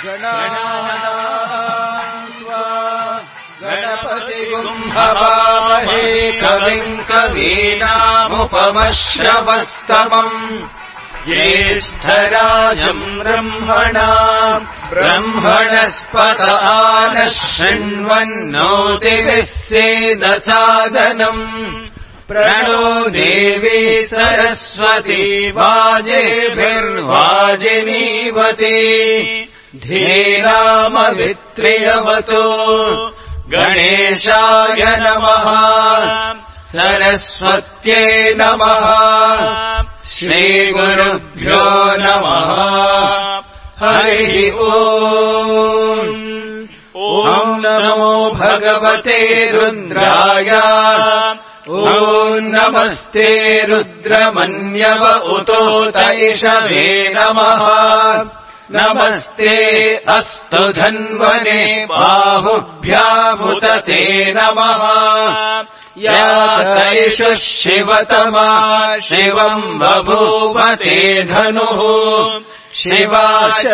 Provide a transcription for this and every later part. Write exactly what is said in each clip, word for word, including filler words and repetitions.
गणानात्वा गणपतिगुं हवामहे कविम् कवीनामुपमश्रवस्तमम् ज्येष्ठराजम् ब्रह्मणाम् ब्रह्मणस्पत आनः शृण्वन्नोतिभिः सेदसादनम् प्रणो देवी सरस्वती वाजेभिर्वाजिनीवती धीरामवित्रियवतो गणेशाय नमः सरस्वत्यै नमः श्रीगुरुभ्यो नमः हरिः ओम् ॐ नमो भगवते रुद्राय ॐ नमस्ते रुद्रमन्यव उतोतैषवे नमः नमस्ते अस्तु धन्वने बाहुभ्यामुत ते नमः या तैषुः शिवतमा शिवम् बभूव ते धनुः शिवा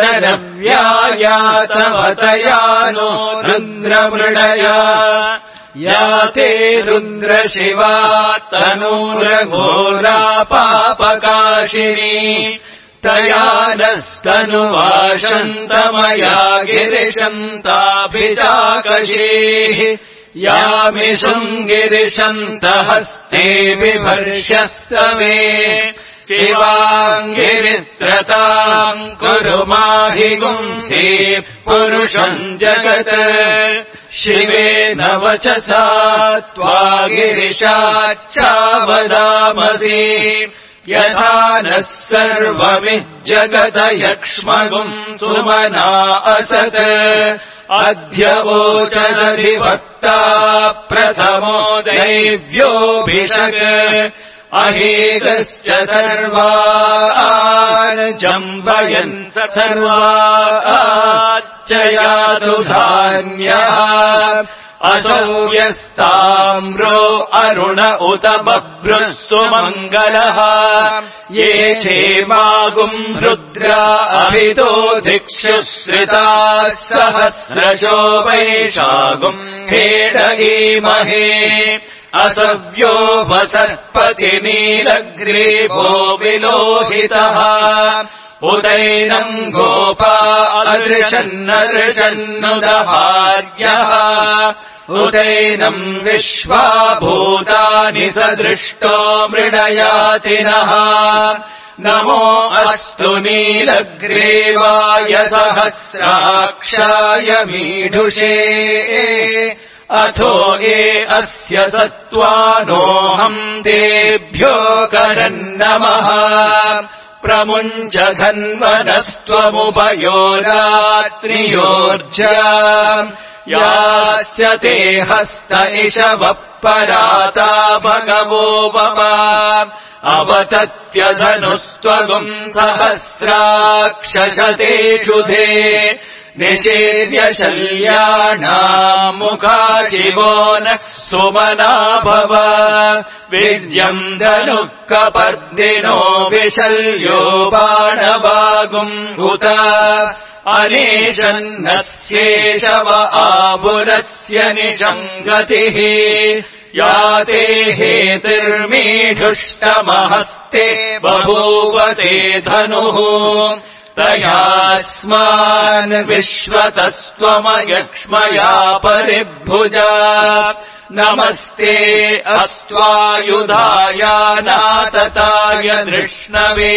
शरव्यायातवतया नो रुद्रमृडया या ते रुद्रशिवा तनूरघोरा पापकाशिनी तया नस्तनुवाशन्तमया गिरिशन्ताभिजाकशीः यामिषुम् गिरिशन्तहस्ते बिभर्ष्यस्तवे शिवाङ्गिरित्रताम् कुरु माहि गुंसि पुरुषम् जगत् शिवेन वचसा त्वा गिरिशाच्चावदामसि यथा नः सर्वमिज्जगत यक्ष्मगुम् सुमना असत् अद्य वोचदधिवक्ता प्रथमो दैव्योऽभिषक् अहेकश्च सर्वान् जम्बयन् सर्वाच्च यातु धान्यः असौ यस्ताम्रो अरुण उत बभ्रुस्तु मङ्गलः ये चेमागुम् रुद्रा अभितो दिक्षु श्रिताः सहस्रशो वैशागुम् खेडयीमहे असव्यो वसर्पति नीलग्रीवो विलोहितः उदैनम् गोपा अदृशन्नदृशन्नुदहार्यः उदैनम् विश्वा भूतानि सदृष्टो मृडयातिनः नमो अस्तु नीलग्रीवाय सहस्राक्षाय मीढुषे अथो ये अस्य सत्त्वानोऽहम् तेभ्यो करन्नमः प्रमुञ्च धन्वनस्त्वमुभयोरात्रियोर्जा यास्य ते हस्त इषवः पराता भगवो वप अवतत्यधनुस्त्वगुम् सहस्राक्षशतेषु धे निषेद्य शल्याणाम् मुखाशिवो नः सुमना भव विद्यम् धनुः कपर्दिनो विशल्यो बाणवागुम् हुत अनेशन्नस्येषव आपुरस्य निषङ्गतिः या ते हेतिर्मीढुष्टमहस्ते बभूव ते धनुः तयास्मान् विश्वतस्त्वमयक्ष्मया परिभुजा नमस्ते अस्त्वायुधाय नातताय धृष्णवे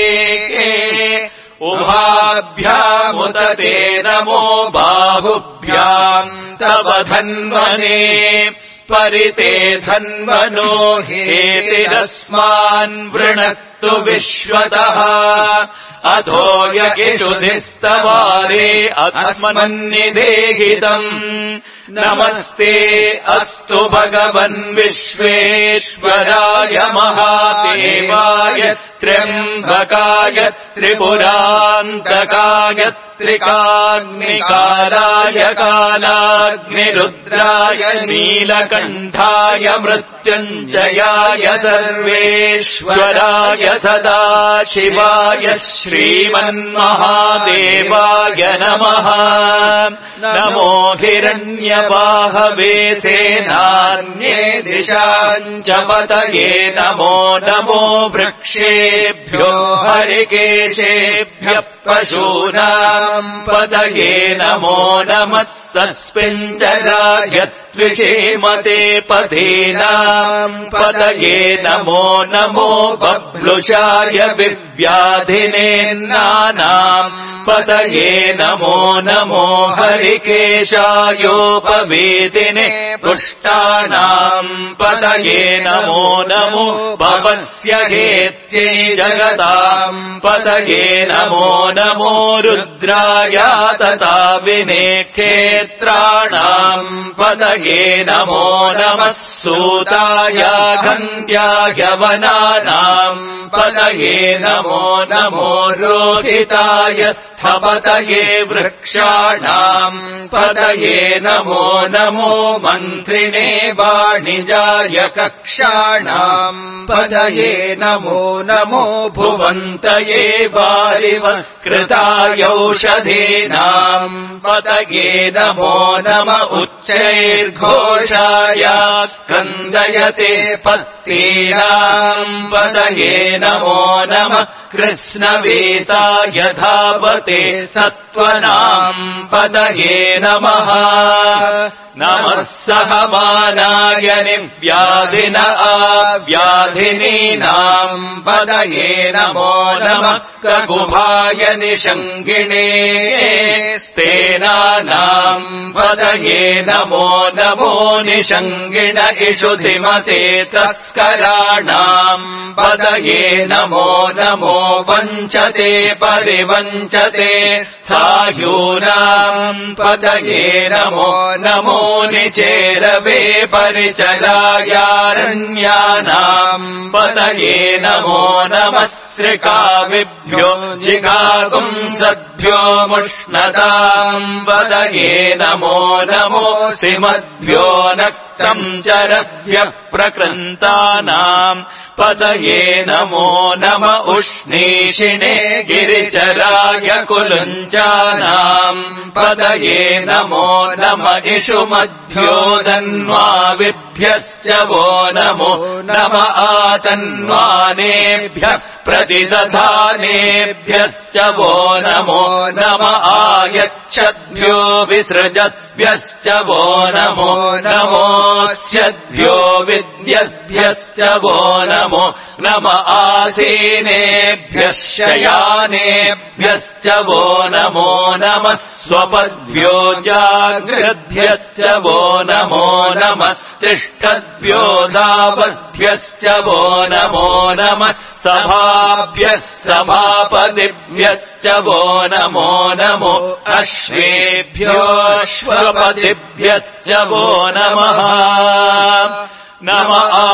उभाभ्यामुत ते नमो बाहुभ्याम् तव धन्वने परिते धन्वनो हेतिरस्मान् वृणक्तु विश्वतः अथो यकिषुधिस्तवारे अस्मन्निदेहितम् नमस्ते अस्तु भगवन् विश्वेश्वराय महादेवाय त्र्यम्बकाय त्रिपुरान्तकाय त्रिकाग्निकालाय कालाग्निरुद्राय नीलकण्ठाय मृत्युञ्जयाय सर्वेश्वराय सदाशिवाय श्रीमन्महादेवाय नमः। नमो हिरण्यवाहवे सेनान्ये दिशाञ्च पतये नमो नमो वृक्षेभ्यो हरिकेशेभ्यः पशूनाम् पतये नमो नमः सस्मिञ्जराय त्विषेमते पथेनाम् पतये नमो नमो बभ्लुषाय विव्याधिनेन्नानाम् पतये नमो नमो हरिकेशायोपवेदिने पुष्टानाम् पतये नमो नमो भवस्य हेत्यै जगताम् पतये नमो नमो रुद्राय तथा विने क्षेत्राणाम् पतये नमो नमः सूताय घन्त्याय वनानाम् पतये नमो नमो रोहिताय स्थपतये वृक्षाणाम् पतये नमो नमो मन्त्रिणे वाणिजाय कक्षाणाम् पतये नमो नमो भुवन्तये वारिवत्कृताय औषधीनाम् पतये नमो नम उच्चैर्घोषाय क्रन्दयते पत्तीनाम् पतये नमो नमः कृत्स्नवेताय धावते सत्त्वनाम् पतये नमः। नमः सहमानाय निव्याधिन आव्याधिनीनाम् पतये नमो नमः ककुभाय निषङ्गिणे स्तेनानाम् पतये नमो नमो निषङ्गिण इषुधिमते तस्कराणाम् पतये नमो नमो वञ्चते परिवञ्चते स्थायूनाम् पतये नमो नमो निचेरवे परिचरायारण्यानाम् पतये नमो नमः श्रिकाविभ्यो जिघागुंसद्भ्यो मुष्णताम् पतये नमो नमो सिमद्भ्यो नक्तम् चरभ्यः प्रकृन्तानाम् पतये नमो नम उष्णीषिणे गिरिचराय कुलुञ्चानाम् पतये नमो नम इषुमद्भ्यो धन्वाविभ्यश्च वो नमो नम आतन्वानेभ्यः प्रतिदधानेभ्यश्च वो नमो नम आयच्छद्भ्यो विसृजद्भ्यश्च वो नमो नमोऽस्यद्भ्यो विद्यद्भ्यश्च वो नमो नम आसीनेभ्यः शयानेभ्यश्च वो नमो नमः स्वपद्भ्यो जाग्रद्भ्यश्च वो नमो नमस्तिष्ठद्भ्यो धावद्भ्यश्च वो नमो नमः सभाभ्यः सभापतिभ्यश्च वो नमो नमो अश्वेभ्योऽश्वपतिभ्यश्च वो नमः। नम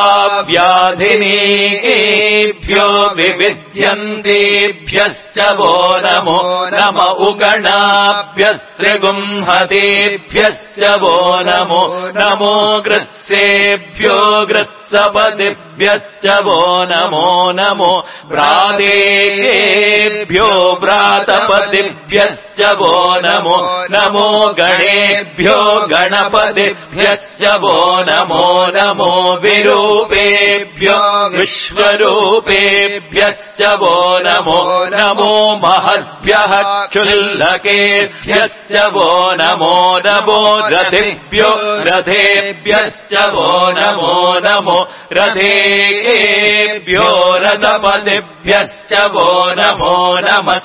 आव्याधिनीभ्यो विविध्यन्तेभ्यश्च वो नमो नम उगणाभ्यस्त्रिगुंहतेभ्यश्च वो नमो नमो गृत्सेभ्यो गृत्सपतिभ्यश्च वो नमो नमो भ्रातेभ्यो भ्रातपतिभ्यश्च वो नमो नमो गणेभ्यो गणपतिभ्यश्च वो नमो नमो विरूपेभ्यो विश्वरूपेभ्यश्च वो नमो नमो महद्भ्यः क्षुल्लकेभ्यश्च वो नमो नमो रथेभ्यो रथेभ्यश्च वो नमो नमो रथेभ्यो रथपतिभ्यश्च वो नमो नमः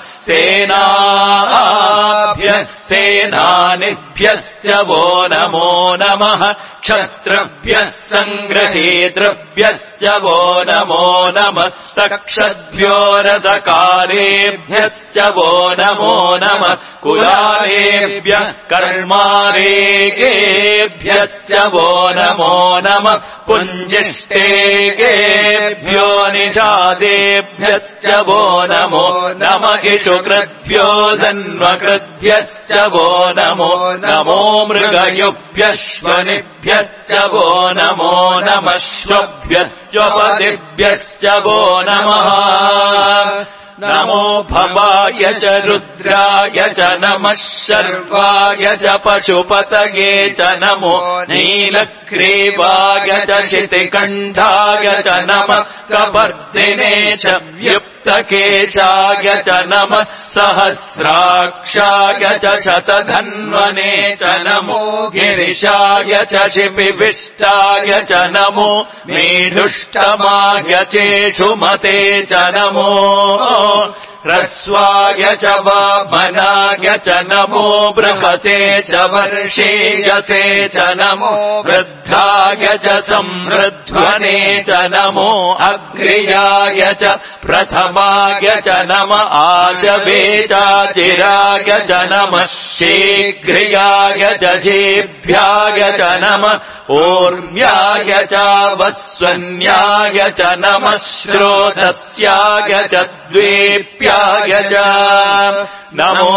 सेनाभ्यः सेनानिभ्यश्च वो नमो नमः क्षत्रभ्यः सङ्ग्रहेतृभ्यश्च वो नमो नमस्तक्षद्भ्यो रथकारेभ्यश्च वो नमो नमः कुलालेभ्यः कर्मारेकेभ्यश्च वो नमो नमः पुञ्जिष्टेकेभ्यो निषादेभ्यश्च वो नमो नम इषुकृद्भ्यो धन्वकृद्भ्यश्च वो नमो नमो मृगयुभ्यश्वनिभ्यश्च वो नमो नमः श्वभ्यश्चपतिभ्यश्च वो नमः नमो भवाय च रुद्राय च नमः शर्वाय च पशुपतये च नमो नीलग्रीवाय च शितिकण्ठाय च नमः कपर्दिने च व्युक्तकेशाय च नमः सहस्राक्षाय च शतधन्वने च नमो गिरिशाय च शिपिविष्टाय च नमो मेढुष्टमाय चेषुमते च नमो ह्रस्वाय च वामनाय च नमो बृहते च वर्षेयसे च नमो वृद्धाय च संवृध्वने च नमो अग्र्याय च प्रथमाय च नम आशवे चाचिराय च नमः शीघ्र्याय च शेभ्याय च नमः ऊर्म्याय च वस्वन्याय च नमः श्रोतस्याय च द्वेप्याय च नमो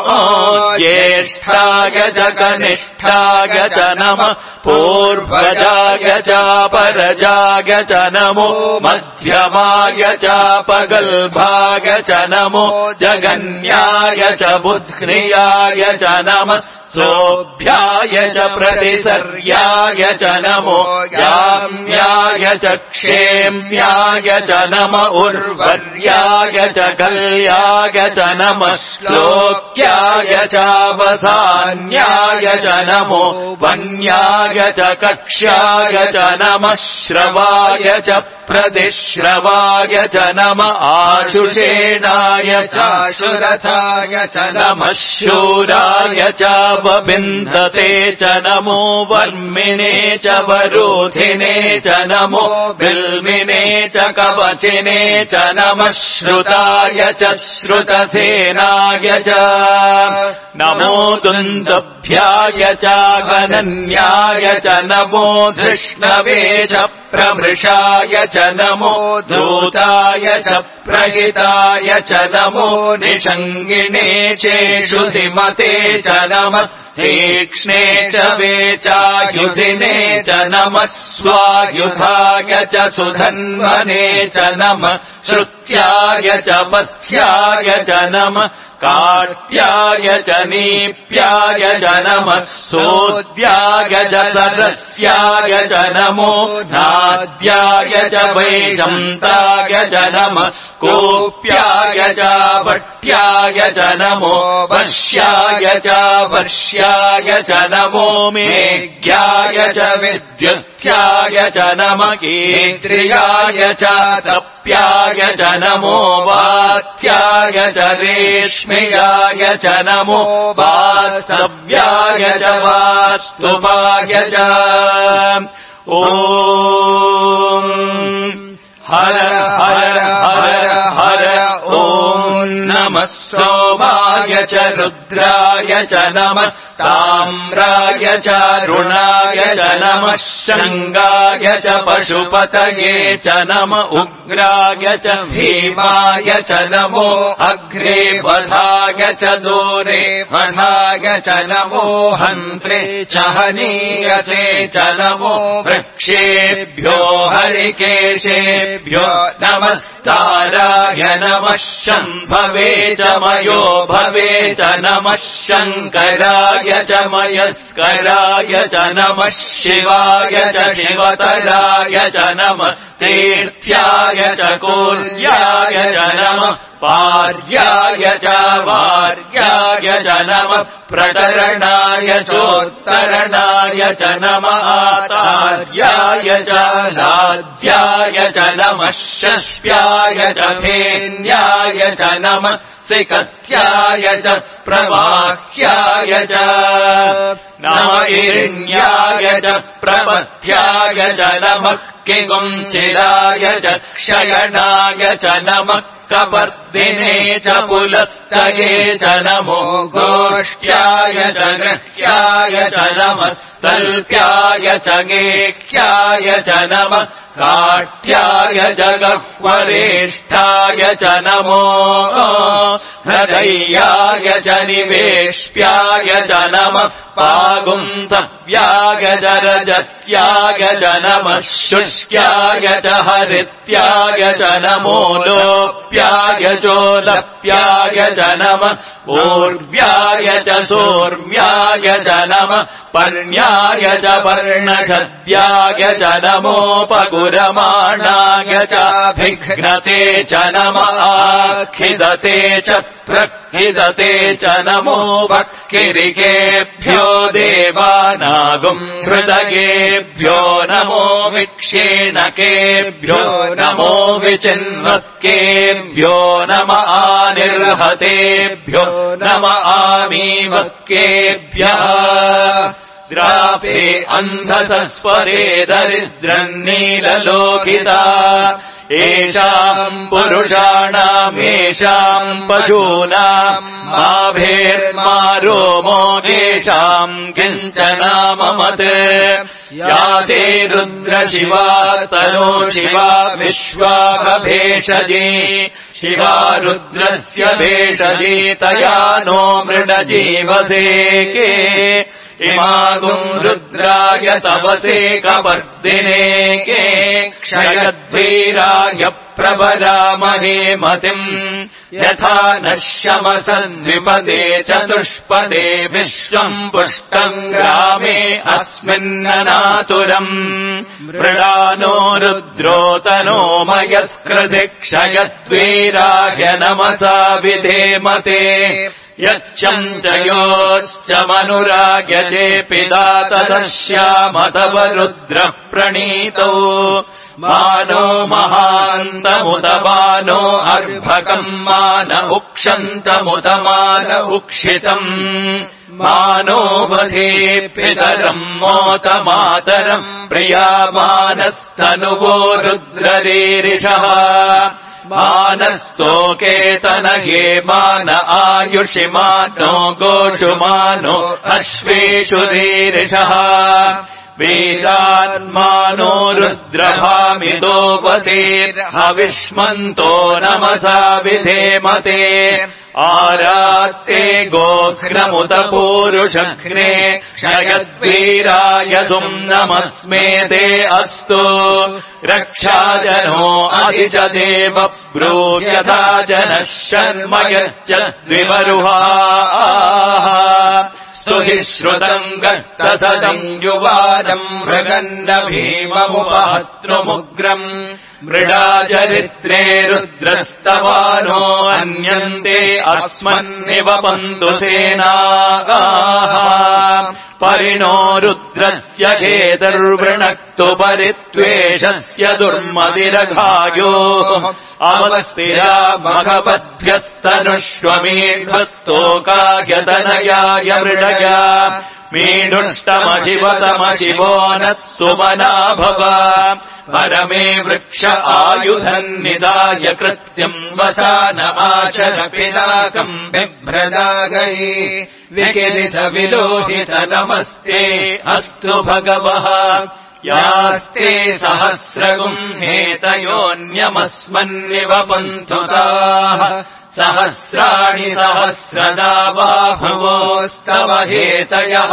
ज्येष्ठाय च कनिष्ठाय च नमः पूर्वजाय च परजाय च नमो मध्यमाय च पगल्भाय च नमो जगन्याय च बुध्न्याय च नमः सोऽभ्याय च प्रतिसर्याय च नमो याम्याय च क्षेम्याय च नम उर्वर्याय च कल्याय च नमः श्लोक्याय चावसान्याय च नमो वन्याय च कक्ष्याय च नमः श्रवाय च प्रतिश्रवाय च नम आशुषेणाय चाशुरथाय च नमः शूराय च वबिन्धते च नमो वर्मिणे च वरोधिने च नमो बिल्मिने च कवचिने च नमः श्रुताय च श्रुतसेनाय च नमो दुन्दभ्याय च गणन्याय च नमो धृष्णवे च प्रमृषाय च नमो दूताय च प्रहिताय च नमो निषङ्गिणे चेषुधिमते च नमः तीक्ष्णे च वेचायुधिने च नमः स्वायुधाय च सुधन्वने च नमः श्रुत्याय च पथ्याय च नमः काट्याय च नीप्याय च नमः सोद्याय च सरस्याय च नमो नाद्याय च वैजन्ताय च नमः कोप्याय च भट्याय च नमो वर्ष्याय च वर्ष्याय च नमो मेघ्याय च विद्युत्याय च नमः केन्द्रियाय च तप्याय च नमो वात्याय च रेश्म्याय च नमो वास्तव्याय च वास्तुपाय च ॐ हर हर हर हर ॐ नमः सोमाय च रुद्राय च नमः ताम्राय च रुणाय च नमः शृङ्गाय च पशुपतये च नम उग्राय च भीमाय च नमो अग्रे वधाय च दूरे वधाय च नमो हन्त्रे च हनीयसे च नमो वृक्षेभ्यो हरिकेशेभ्यो नमस्ताराय नमः शम्भवे च मयो भवे च नमः शङ्कराय च मयस्कराय च नमः शिवाय च शिवतराय च नमः तीर्थ्याय च कोल्याय च नमः पार्याय च वार्याय च नमः प्रतरणाय चोत्तरणाय च नमः आतार्याय च लाद्याय च नमः शस्प्याय च फेन्याय च नमः सिकत्याय च प्रवाह्याय च नम इरिण्याय च प्रपथ्याय च नमः किगुंसिलाय च क्षयणाय च नमः कपर्दिने च पुलस्तये च नमो गोष्ठ्याय च गृह्याय च नमस्तल्प्याय च गेह्याय च नमः काठ्याय च गह्वरेष्ठाय च नमो हृदय्याय च निवेश्याय च नमः पागुंसव्याय च रजस्याय च नमः शुष्क्याय च हरित्याय च नमो लोप्याय चोलप्याय च नमः ऊर्व्याय च सोर्म्याय च नमः पर्ण्याय च पर्णशद्याय च नमोपगुरमाणाय च भिघ्नते च नमः आखिदते च प्रखिदते च नमो वक्किरिकेभ्यो देवानागुम् हृदयेभ्यो नमो विक्षेणकेभ्यो नमो विचिन्वत्केभ्यो नम आनिर्हतेभ्यो नम आमीवत्केभ्यः द्रापे अन्धसस्वरे दरिद्रन्नीललोकिता एषाम् पुरुषाणामेषाम् पशूनाम् माभेर्मारोमो येषाम् किञ्चनाममत् या ते रुद्रशिवा तनो शिवा विश्वाभेषजी शिवा रुद्रस्य भेषजी तया नो मृडजीवसेके इमागुम् रुद्राय तवसे कपर्दिने के क्षयद्वीराय प्रवरामहे मतिम् यथा नश्यमसन्विपदे चतुष्पदे विश्वम् पुष्टम् ग्रामे अस्मिन्ननातुरम् मृडानो रुद्रोतनो मयस्कृधि क्षयद्वीराय नमसा विधेमते यच्चन्द्रयोश्च मनुराय चेपिता तदश्यामतव रुद्रः प्रणीतौ मानो महान्तमुत मानो अर्भकम् मान उक्षन्तमुत मान उक्षितम् मानो वधे पितरम् मोत मातरम् प्रियामानस्तनुवो रुद्ररीरिषः मानस्तोकेतनये मान आयुषि मानो गोषु मानो अश्वेषु रीरिषः वीरान्मानो रुद्रभामिदो वसेर्हविष्मन्तो नमसा विधेमते आरात्ते गोघ्नमुत पूरुषघ्ने क्षयद्वीराय सुम्नमस्मे ते अस्तु रक्षाजनो अधि च देव ब्रूयथा जनः शर्म यच्चद्विवरुहाः स्तुहि श्रुतम् गट्टसजम् युवानम् मृगण्ड भीममुपहत्नुमुग्रम् मृडाचरित्रे रुद्रस्तवानो अन्यन्ते अस्मन्निव पन्तु सेनागाः परिणो रुद्रस्य हेतुर्वृणक्तु परित्वेषस्य दुर्मदिरघायोः अवस्तिरा मघवद्भ्यस्तनुष्वमीढ्वस्तोकायतनयाय मृडया मीढुष्टमशिवतमशिवो नः सुमना भव परमे वृक्ष आयुधम् निदाय कृत्यम् वसान आचर पिनाकम् बिभ्रजागै विकिरित विलोहित नमस्ते अस्तु भगवः यास्ते सहस्रगुम् हेतयोऽन्यमस्मन्निव पन्थुताः सहस्राणि सहस्रदा बाहुवोस्तव हेतयः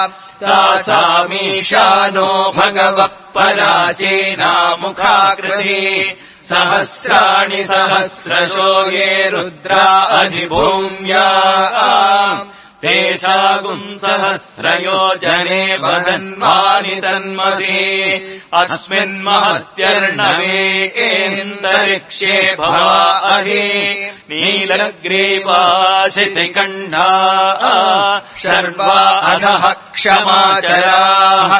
तासामीशानो भगवः पराचीनामुखाकृति सहस्राणि सहस्रशो ये रुद्रा अधिभूम्या तेषागुम् सहस्रयोजने वदन्वानि तन्मति अस्मिन्महत्यर्णवेकेऽन्तरिक्षे भवा अहि नीलग्रीवाशितिकण्ठा शर्वा अधः क्षमाचराः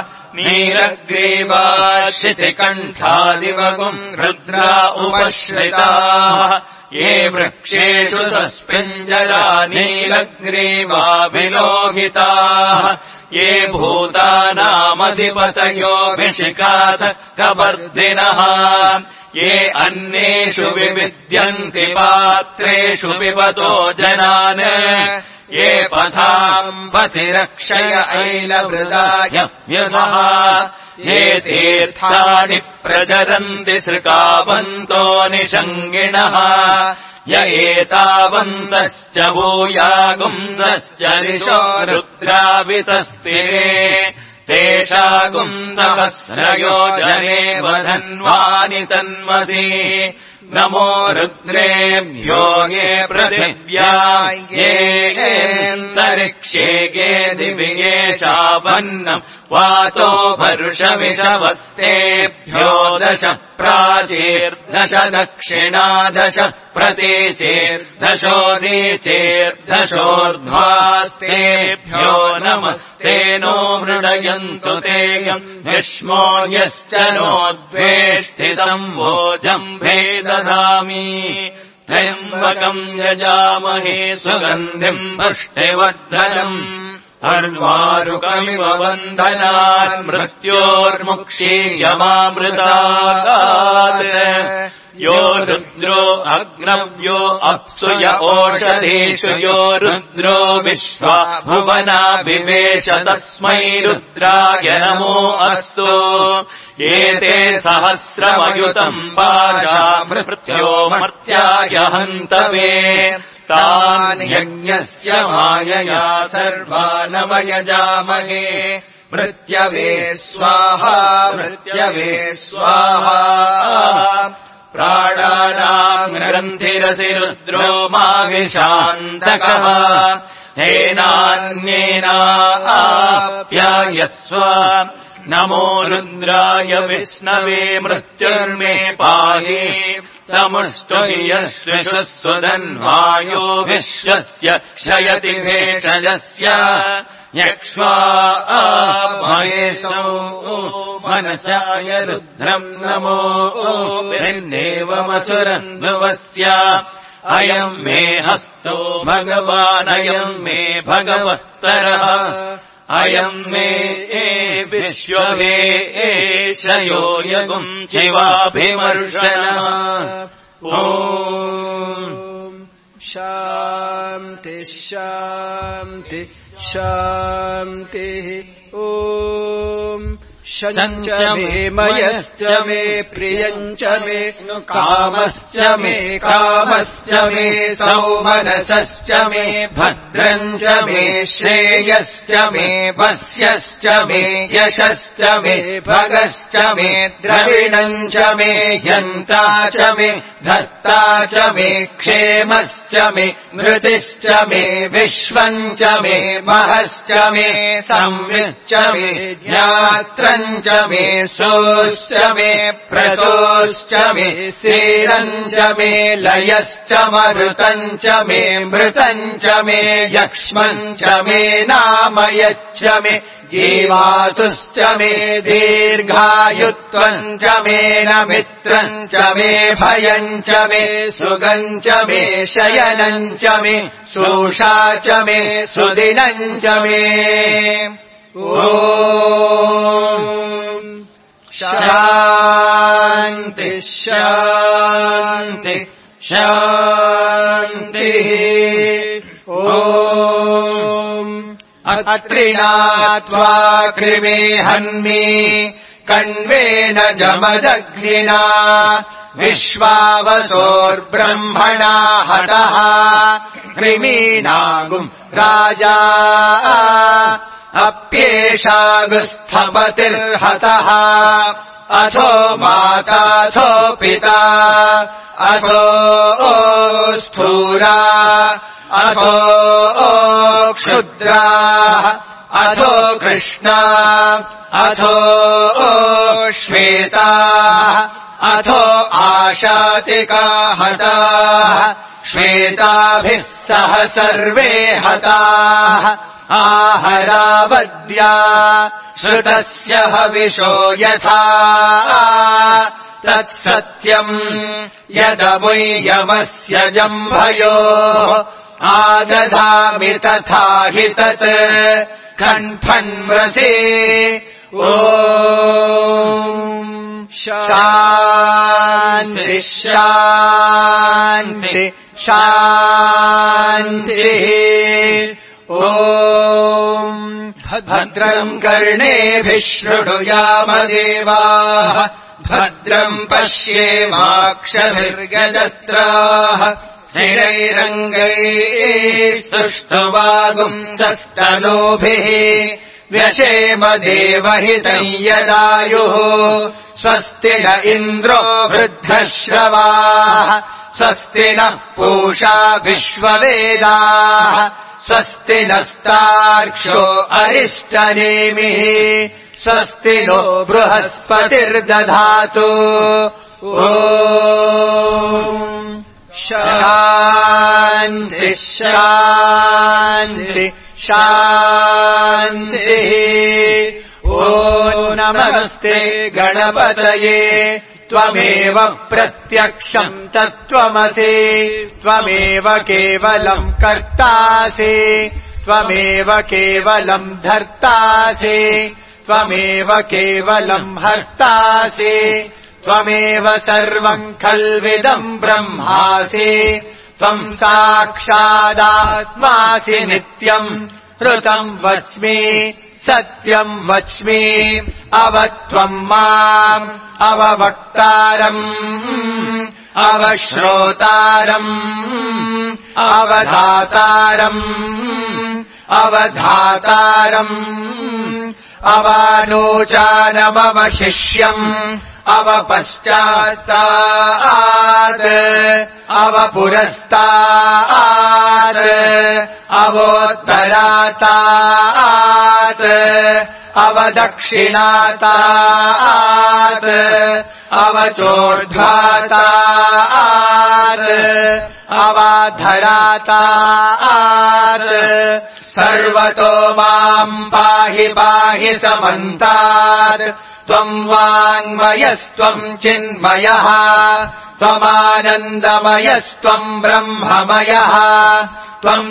नीलग्रीवाशितिकण्ठादिवगुम् रुद्रा उपश्रिताः ये वृक्षेषु तस्मिञ्जरा नीलग्रीवा विलोहिताः ये भूतानामधिपतयो विशिखासकवर्दिनः ये अन्येषु विविद्यन्ति पात्रेषु पिबतो जनान् ये पथाम् पथिरक्षय ऐलवृदाय यथः ये तीर्थानि प्रचरन्ति सृकावन्तो निषङ्गिणः य एतावन्तश्च भूयागुंसश्च दिशो रुद्रावितस्तिरे तेषागुंसहस्रयोजने वधन्वानि तन्मसि नमो रुद्रेभ्यो ये पृथिव्या येऽन्तरिक्षे ये दिवि येषावन्नम् वातो वर्षविषवस्तेभ्यो दश प्राचीर्दश दक्षिणादश प्रतीचेर्दशोदीचेर्दशोर्ध्वास्तेभ्यो नमस्ते नो मृडयन्तु तेयम् विष्मो यश्च नोद्वेष्टितम् भोजम्भे दधामि त्र्यम्बकम् यजामहे सुगन्धिम् पुष्टिवर्धनम् अर्वारुकमिव वन्दनान् मृत्योर्मुक्षीयमामृतात् यो रुद्रो अग्नव्यो अप्सु य ओषधीषु यो रुद्रो विश्वा भुवना विवेश तस्मै रुद्राय नमो अस्तु एते सहस्रमयुतम् पाशा मृत्यो मर्त्याय हन्तवे तान् यज्ञस्य मायया सर्वानवयजामहे मृत्यवे स्वाहा मृत्यवे स्वाहा प्राणानाम् ग्रन्थिरसि रुद्रो माविशान्तकः तेनान्येनाप्यायस्व नमो रुद्राय विष्णवे मृत्युर्मे पाहि तमुष्टु यश्विषः सुधन्वायो विश्वस्य क्षयति भेषजस्य यक्ष्वा महेशौ मनसाय रुद्रम् नमो वृन्देवमसुरन्धुवस्य अयम् मे हस्तो भगवानयम् मे भगवत्तरः अयम् मे विश्ववे एषयो यगुम् शिवाभिमर्शनः ॐ शान्ति शान्ति शान्तिः ॐ शञ्च मे मयश्च मे प्रियञ्च मे कामश्च मे कामश्च मे सौमनसश्च मे भद्रञ्च मे श्रेयश्च मे वस्यश्च मे यशश्च मे भगश्च मे द्रविणञ्च मे यन्ता च मे धर्ता च मे क्षेमश्च मे धृतिश्च मे विश्वञ्च मे महश्च मे संविच्च मे ज्ञात्रञ्च मे सोश्च मे प्रसोश्च मे श्रीरञ्च मे लयश्च मरुतञ्च मे मृतञ्च मे यक्ष्मञ्च मे नामयच्च मे जीवातुश्च मे दीर्घायुत्वम् च मे न मित्रम् च मे भयम् च मे सुगम् च मे शयनम् च मे शोषा च मे सुदिनम् च मे ॐ शान्ति शान्ति शान्तिः ॐ अत्रिणात्वा कृमे हन्मि कण्वेन जमदग्निना विश्वावसोर्ब्रह्मणा हतः कृमीनागुम् राजा अप्येषागुस्थपतिर्हतः अथो माताथो पिता अथो स्थूरा अथो क्षुद्राः अथो कृष्णा अथो श्वेताः अथो आशातिका हताः श्वेताभिः सह सर्वे हताः आहरावद्या श्रुतस्य हविषो यथा तत्सत्यम् यदमुय्यमस्य जम्भयोः आदधामि तथा हि तत् खण्फन्मृषे ॐ शान्ति शान्ति शान्तिः ॐ भद्रम् कर्णेभिः शृणुयाम देवाः भद्रम् पश्येमाक्षभिर्गजत्राः स्थिरैरङ्गैः स्तुष्टुवागुंसस्तनूभिः व्यशेम देवहितम् यदायुः स्वस्ति न इन्द्रो वृद्धश्रवाः स्वस्ति नः पूषा विश्ववेदाः स्वस्ति नस्तार्क्ष्यो अरिष्टनेमिः स्वस्ति नो बृहस्पतिर्दधातु ॐ शान्ति शान्ति शान्तिः ॐ नमस्ते गणपतये त्वमेव प्रत्यक्षम् तत्त्वमसि त्वमेव केवलम् कर्तासि त्वमेव केवलम् धर्तासि त्वमेव केवलम् हर्तासि त्वमेव सर्वम् खल्विदम् ब्रह्मासि त्वम् साक्षादात्मासि नित्यम् ऋतम् वच्मि सत्यम् वच्मि अवत्वम् माम् अववक्तारम् अवश्रोतारम् अवधातारम् अवधातारम् अवानोचानमवशिष्यम् अवपश्चात्तात् अवपुरस्तात् अवोत्तरातात् अवदक्षिणातात् अवचोर्ध्वातात् अवाधरातात् सर्वतो माम् पाहि पाहि समन्तात् त्वम् वाङ्मयस्त्वम् चिन्मयः त्वमानन्दमयस्त्वम् ब्रह्ममयः त्वम्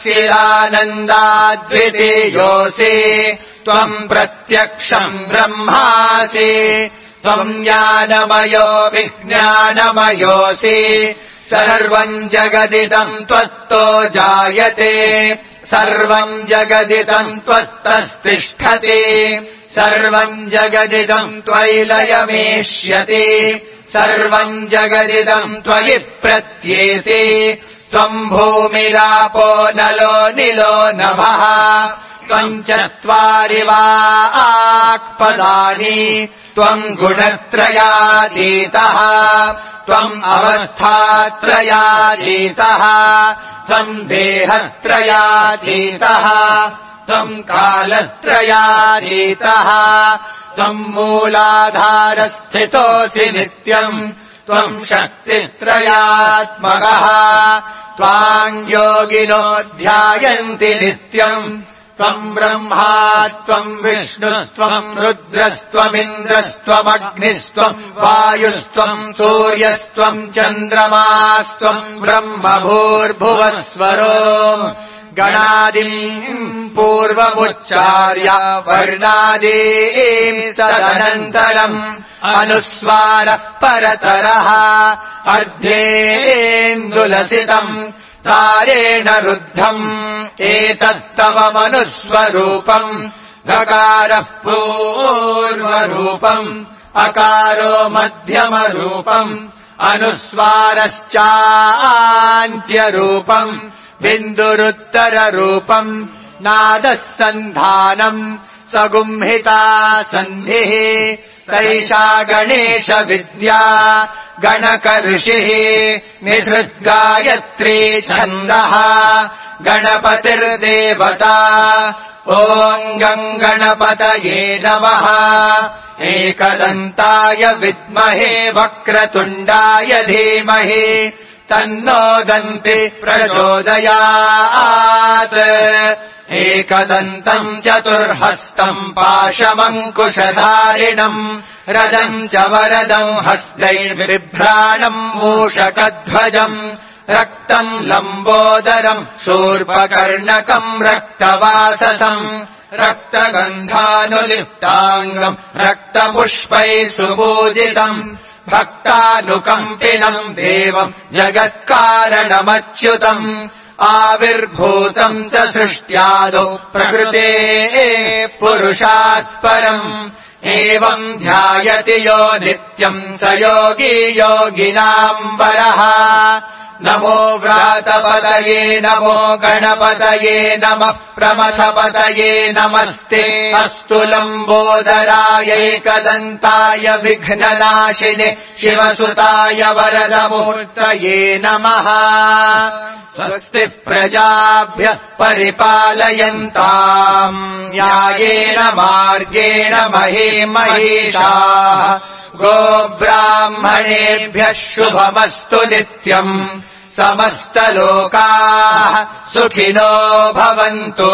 सच्चिदानन्दाद्वितीयोऽसि त्वम् प्रत्यक्षम् ब्रह्मासि त्वम् ज्ञानमयो विज्ञानमयोऽसि सर्वम् जगदिदम् त्वत्तो जायते सर्वम् जगदिदम् त्वत्तस्तिष्ठति सर्वम् जगदिदम् त्वयि लयमेष्यति सर्वम् जगदिदम् त्वयि प्रत्येति त्वम् भूमिरापो नलो निलो नभः त्वम् चत्वारि वाक्पदानि त्वम् गुणत्रयातीतः त्वम् अवस्थात्रयातीतः त्वम् देहत्रयातीतः त्वम् कालत्रयातीतः त्वम् मूलाधारस्थितोऽसि नित्यम् त्वम् शक्तित्रयात्मकः त्वाम् योगिनो ध्यायन्ति नित्यम् त्वम् ब्रह्मास्त्वम् विष्णुस्त्वम् रुद्रस्त्वमिन्द्रस्त्वमग्निस्त्वम् वायुस्त्वम् सूर्यस्त्वम् चन्द्रमास्त्वम् ब्रह्म भूर्भुवस्वरो गणादिम् पूर्वमुच्चार्य वर्णादीम् तदनन्तरम् अनुस्वारः परतरः अर्धेन्दुलसितम् तारेण रुद्धम् एतत्तव मनुस्वरूपम् गकारः पूर्वरूपम् अकारो मध्यमरूपम् अनुस्वारश्चान्त्यरूपम् बिन्दुरुत्तररूपम् नादः सन्धानम् सगुंहिता सन्धिः सैषा गणेश विद्या गणकऋषिः निसृद्गायत्री छन्दः गणपतिर्देवता ॐ गम् गणपतये नमः एकदन्ताय विद्महे वक्रतुण्डाय धीमहि तन्नो दन्ति प्रचोदयात् एकदन्तम् चतुर्हस्तम् पाशमङ्कुशधारिणम् रदम् च वरदम् हस्तैर्बिभ्राणम् मूषकध्वजम् रक्तम् लम्बोदरम् शूर्पकर्णकम् रक्तवाससम् रक्तगन्धानुलिप्ताङ्गम् रक्तपुष्पैः सुपूजितम् भक्तानुकम्पिनम् देवम् जगत्कारणमच्युतम् आविर्भूतम् च सृष्ट्यादौ प्रकृतेः पुरुषात् परम् एवम् ध्यायति यो नित्यम् स योगी योगिनाम् वरः नमो व्रातपतये नमो गणपतये नमः प्रमथपतये नमस्ते अस्तु लम्बोदरायैकदन्ताय विघ्ननाशिने शिवसुताय वरदमूर्तये नमः स्वस्ति प्रजाभ्यः परिपालयन्ताम् न्यायेन मार्गेण महीमहीषाः गोब्राह्मणेभ्यः शुभमस्तु नित्यम् समस्तलोकाः सुखिनो भवन्तु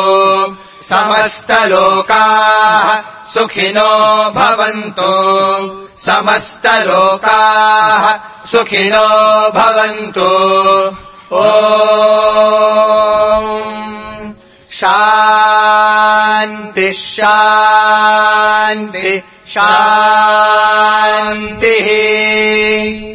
समस्तलोकाः सुखिनो भवन्तु समस्तलोकाः सुखिनो भवन्तु ॐ शान्ति शान्ति शान्तिः।